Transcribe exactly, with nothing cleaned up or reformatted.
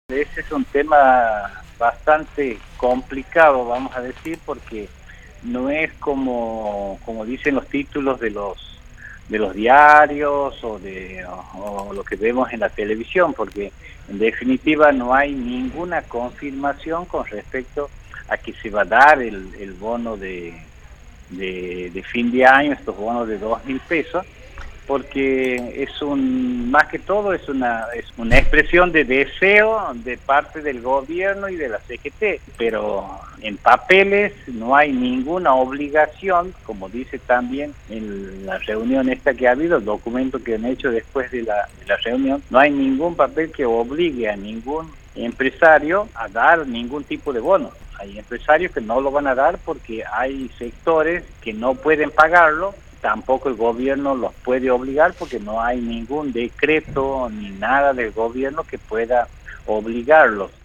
Ese es un tema bastante complicado, vamos a decir, porque no es como, como dicen los títulos de los de los diarios o de o, o lo que vemos en la televisión, porque en definitiva no hay ninguna confirmación con respecto a que se va a dar el, el bono de, de, de fin de año, estos bonos de dos mil pesos, porque es un, más que todo es una, es una expresión de deseo de parte del gobierno y de la C G T, pero en papeles no hay ninguna obligación, como dice también en la reunión esta que ha habido, el documento que han hecho después de la, de la reunión, no hay ningún papel que obligue a ningún empresario a dar ningún tipo de bono. Hay empresarios que no lo van a dar porque hay sectores que no pueden pagarlo. Tampoco el gobierno los puede obligar porque no hay ningún decreto ni nada del gobierno que pueda obligarlos.